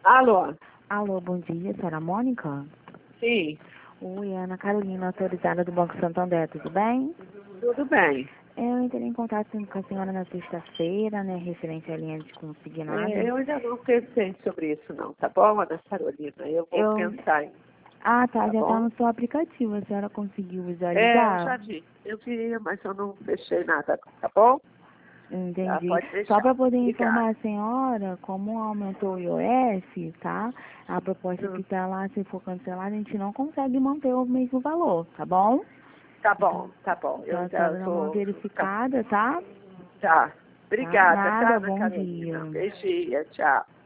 Alô? Alô, bom dia, senhora Mônica? Sim, Oi, Ana Carolina, autorizada do Banco Santander, tudo bem? tudo bem. Eu entrei em contato com a senhora na sexta-feira, né, referente à linha de consignado. Eu ainda não pensei sobre isso não, tá bom, Ana Carolina? Eu vou pensar em... Ah, tá, Tá já tá bom? no seu aplicativo, a senhora conseguiu Eu visualizar? já vi. Eu vi, mas eu não fechei nada, tá bom? Tá, Entendi. pode Só deixar. para poder Obrigada. informar a senhora, como aumentou o IOF, tá? A proposta que tá lá, se for cancelada, a gente não consegue manter o mesmo valor, tá bom? Tá Então, bom, tá bom. então Eu a já senhora dá uma tô... Tá. verificada, tá? Tá. Tá? Obrigada, tá, Nada, Ana bom Carolina? dia. Beijinho, tchau.